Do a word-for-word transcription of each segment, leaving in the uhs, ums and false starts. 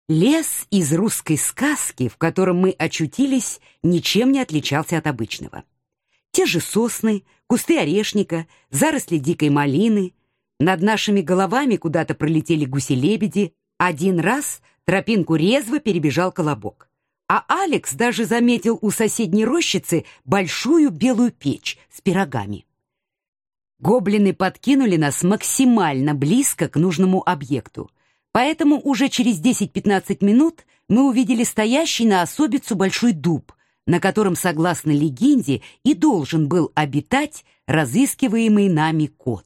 Лес из русской сказки, в котором мы очутились, ничем не отличался от обычного. Те же сосны, кусты орешника, заросли дикой малины. Над нашими головами куда-то пролетели гуси-лебеди. Один раз тропинку резво перебежал колобок. А Алекс даже заметил у соседней рощицы большую белую печь с пирогами. Гоблины подкинули нас максимально близко к нужному объекту. Поэтому уже через десять-пятнадцать минут мы увидели стоящий на особицу большой дуб, на котором, согласно легенде, и должен был обитать разыскиваемый нами кот.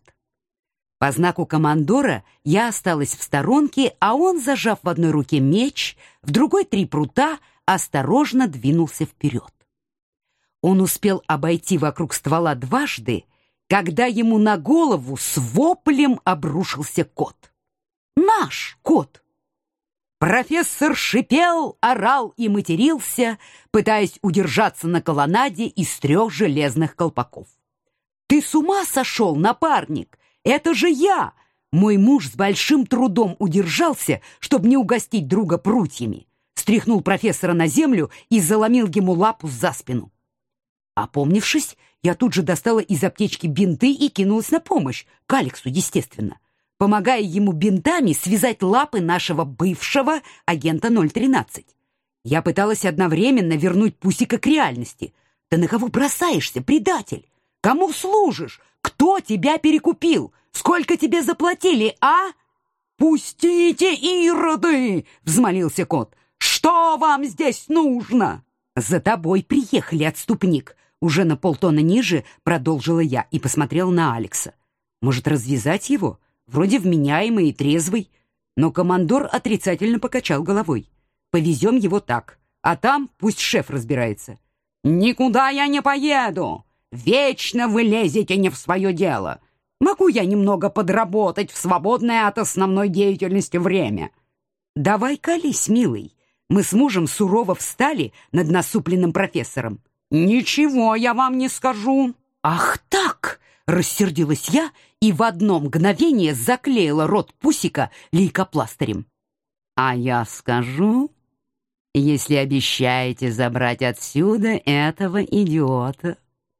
По знаку командора я осталась в сторонке, а он, зажав в одной руке меч, в другой три прута, осторожно двинулся вперед. Он успел обойти вокруг ствола дважды, когда ему на голову с воплем обрушился кот. Наш кот! Профессор шипел, орал и матерился, пытаясь удержаться на колоннаде из трех железных колпаков. «Ты с ума сошел, напарник? Это же я!» Мой муж с большим трудом удержался, чтобы не угостить друга прутьями. Стряхнул профессора на землю и заломил ему лапу за спину. Опомнившись, я тут же достала из аптечки бинты и кинулась на помощь, к Алексу, естественно, помогая ему бинтами связать лапы нашего бывшего агента ноль тринадцать. Я пыталась одновременно вернуть Пусика к реальности. Ты на кого бросаешься, предатель? Кому служишь? Кто тебя перекупил? Сколько тебе заплатили, а? «Пустите, ироды!» — взмолился кот. «Что вам здесь нужно?» «За тобой приехали, отступник!» Уже на полтона ниже продолжила я и посмотрела на Алекса. «Может, развязать его? Вроде вменяемый и трезвый». Но командор отрицательно покачал головой. «Повезем его так, а там пусть шеф разбирается». «Никуда я не поеду! Вечно вы лезете не в свое дело. Могу я немного подработать в свободное от основной деятельности время?» «Давай колись, милый». Мы с мужем сурово встали над насупленным профессором. «Ничего я вам не скажу». «Ах так!» — рассердилась я и в одно мгновение заклеила рот Пусика лейкопластырем. «А я скажу, если обещаете забрать отсюда этого идиота».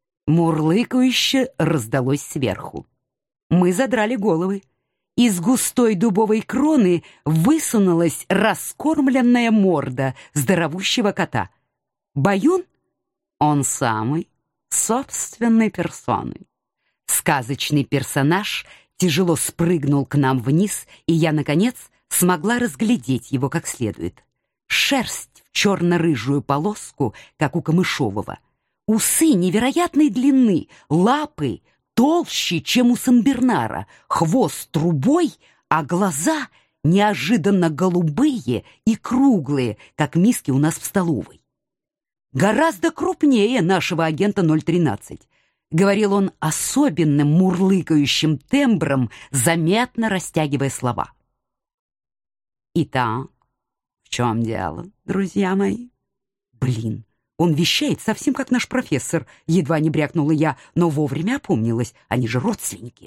Мурлыкающе раздалось сверху. Мы задрали головы. Из густой дубовой кроны высунулась раскормленная морда здоровущего кота. Баюн? Он самый, собственной персоной. Сказочный персонаж тяжело спрыгнул к нам вниз, и я, наконец, смогла разглядеть его как следует. Шерсть в черно-рыжую полоску, как у камышового. Усы невероятной длины, лапы толще, чем у Сенбернара, хвост трубой, а глаза неожиданно голубые и круглые, как миски у нас в столовой. Гораздо крупнее нашего агента ноль тринадцать. Говорил он особенным мурлыкающим тембром, заметно растягивая слова. «Итак, в чем дело, друзья мои?» Блин, он вещает совсем как наш профессор, едва не брякнула я, но вовремя опомнилась, они же родственники.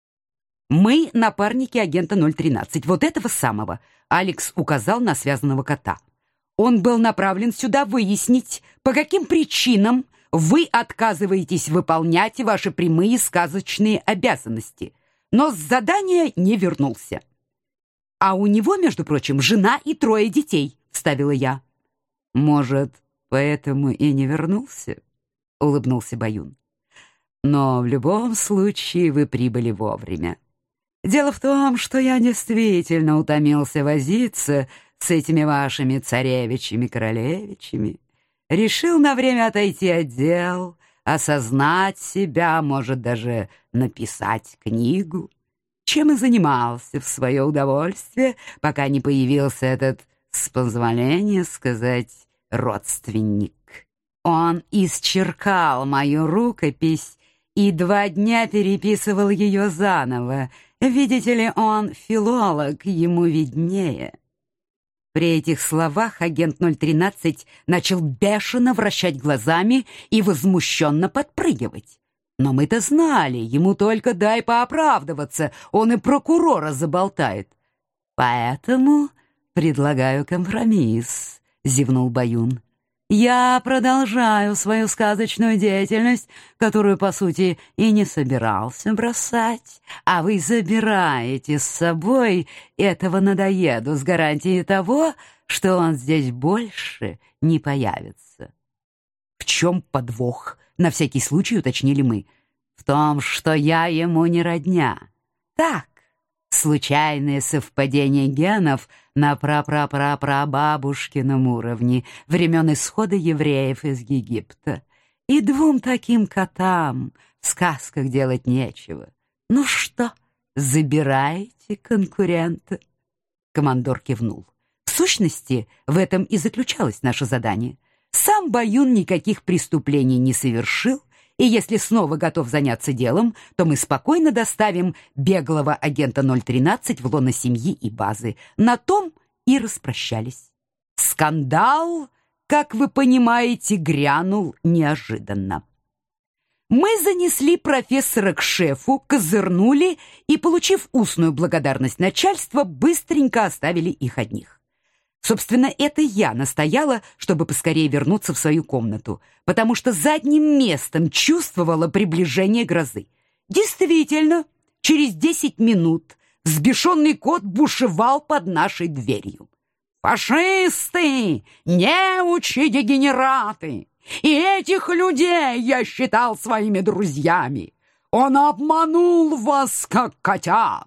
«Мы напарники агента ноль тринадцать, вот этого самого», Алекс указал на связанного кота. «Он был направлен сюда выяснить, по каким причинам вы отказываетесь выполнять ваши прямые сказочные обязанности, но с задания не вернулся». «А у него, между прочим, жена и трое детей», — вставила я. «Может, поэтому и не вернулся?» — улыбнулся Баюн. «Но в любом случае вы прибыли вовремя. Дело в том, что я действительно утомился возиться с этими вашими царевичами-королевичами. Решил на время отойти от дел, осознать себя, может, даже написать книгу, чем и занимался в свое удовольствие, пока не появился этот, с позволения сказать, родственник. Он исчеркал мою рукопись и два дня переписывал ее заново. Видите ли, он филолог, ему виднее». При этих словах агент ноль тринадцать начал бешено вращать глазами и возмущенно подпрыгивать. Но мы-то знали, ему только дай пооправдываться, он и прокурора заболтает. Поэтому «Предлагаю компромисс», — зевнул Баюн. «Я продолжаю свою сказочную деятельность, которую, по сути, и не собирался бросать, а вы забираете с собой этого надоеду с гарантией того, что он здесь больше не появится». «В чем подвох?» — на всякий случай уточнили мы. «В том, что я ему не родня. Так, случайное совпадение генов на прапрапрапрабабушкином уровне времен исхода евреев из Египта. И двум таким котам в сказках делать нечего. Ну что, забираете конкурента?» Командор кивнул. В сущности, в этом и заключалось наше задание. Сам Баюн никаких преступлений не совершил, и если снова готов заняться делом, то мы спокойно доставим беглого агента ноль тринадцать в лоно семьи и базы. На том и распрощались. Скандал, как вы понимаете, грянул неожиданно. Мы занесли профессора к шефу, козырнули и, получив устную благодарность начальства, быстренько оставили их одних. Собственно, это я настояла, чтобы поскорее вернуться в свою комнату, потому что задним местом чувствовала приближение грозы. Действительно, через десять минут взбешенный кот бушевал под нашей дверью. «Фашисты! Неучи, дегенераты! И этих людей я считал своими друзьями! Он обманул вас, как котят!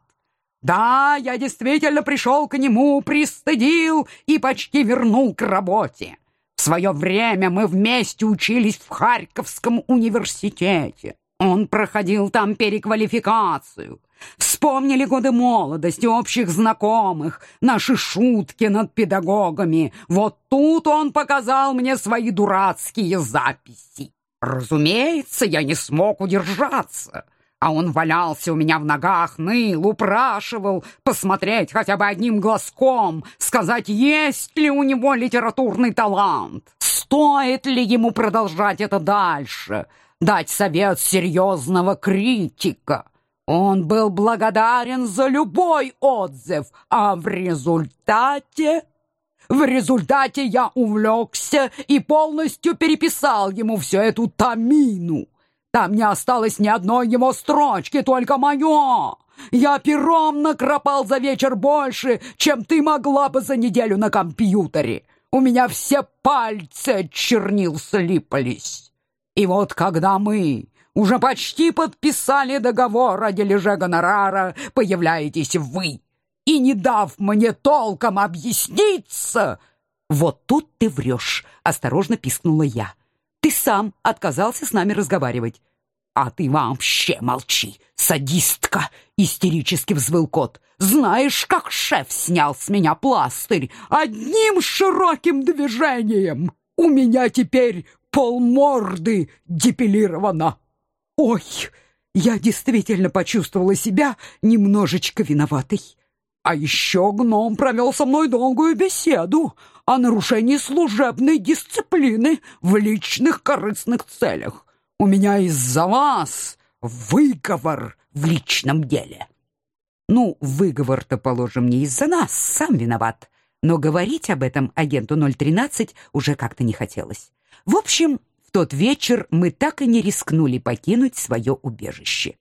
Да, я действительно пришел к нему, пристыдил и почти вернул к работе. В свое время мы вместе учились в Харьковском университете. Он проходил там переквалификацию. Вспомнили годы молодости, общих знакомых, наши шутки над педагогами. Вот тут он показал мне свои дурацкие записи. Разумеется, я не смог удержаться. А он валялся у меня в ногах, ныл, упрашивал посмотреть хотя бы одним глазком, сказать, есть ли у него литературный талант, стоит ли ему продолжать это дальше, дать совет серьезного критика. Он был благодарен за любой отзыв, а в результате... В результате я увлекся и полностью переписал ему всю эту тамину. Там не осталось ни одной его строчки, только мое. Я пером накропал за вечер больше, чем ты могла бы за неделю на компьютере. У меня все пальцы от чернил слипались. И вот когда мы уже почти подписали договор о дележе гонорара, появляетесь вы. И не дав мне толком объясниться... «Вот тут ты врешь», — осторожно пискнула я. «Ты сам отказался с нами разговаривать». «А ты вообще молчи, садистка!» — истерически взвыл кот. «Знаешь, как шеф снял с меня пластырь? Одним широким движением! У меня теперь полморды депилировано!» «Ой, я действительно почувствовала себя немножечко виноватой. А еще гном провел со мной долгую беседу о нарушении служебной дисциплины в личных корыстных целях. У меня из-за вас выговор в личном деле». Ну, выговор-то, положим, не из-за нас, сам виноват. Но говорить об этом агенту ноль тринадцать уже как-то не хотелось. В общем, в тот вечер мы так и не рискнули покинуть свое убежище.